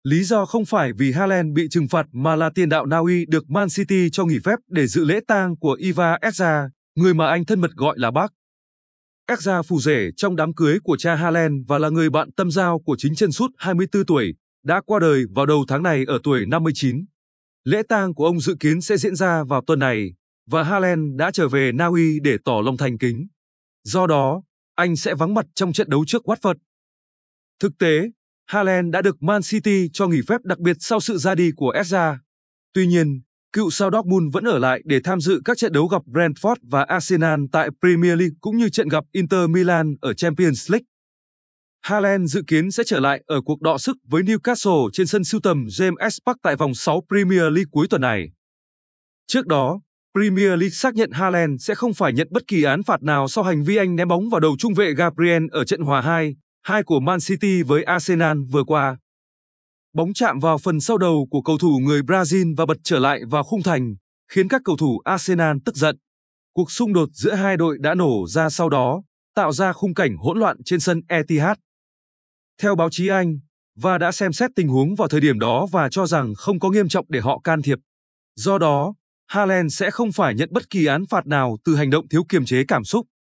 Lý do không phải vì Haaland bị trừng phạt mà là tiền đạo Na Uy được Man City cho nghỉ phép để dự lễ tang của Iva Ezza, người mà anh thân mật gọi là bác. Ezza phù rể trong đám cưới của cha Haaland và là người bạn tâm giao của chính chân sút 24 tuổi, đã qua đời vào đầu tháng này ở tuổi 59. Lễ tang của ông dự kiến sẽ diễn ra vào tuần này, và Haaland đã trở về Na Uy để tỏ lòng thành kính. Do đó, anh sẽ vắng mặt trong trận đấu trước Watford. Thực tế, Haaland đã được Man City cho nghỉ phép đặc biệt sau sự ra đi của Ezza. Tuy nhiên, cựu sao Dortmund vẫn ở lại để tham dự các trận đấu gặp Brentford và Arsenal tại Premier League cũng như trận gặp Inter Milan ở Champions League. Haaland dự kiến sẽ trở lại ở cuộc đọ sức với Newcastle trên sân sưu tầm James Park tại vòng 6 Premier League cuối tuần này. Trước đó, Premier League xác nhận Haaland sẽ không phải nhận bất kỳ án phạt nào sau hành vi anh ném bóng vào đầu trung vệ Gabriel ở trận hòa 2-2 của Man City với Arsenal vừa qua. Bóng chạm vào phần sau đầu của cầu thủ người Brazil và bật trở lại vào khung thành, khiến các cầu thủ Arsenal tức giận. Cuộc xung đột giữa hai đội đã nổ ra sau đó, tạo ra khung cảnh hỗn loạn trên sân Etihad. Theo báo chí Anh, VAR đã xem xét tình huống vào thời điểm đó và cho rằng không có nghiêm trọng để họ can thiệp. Do đó, Haaland sẽ không phải nhận bất kỳ án phạt nào từ hành động thiếu kiềm chế cảm xúc.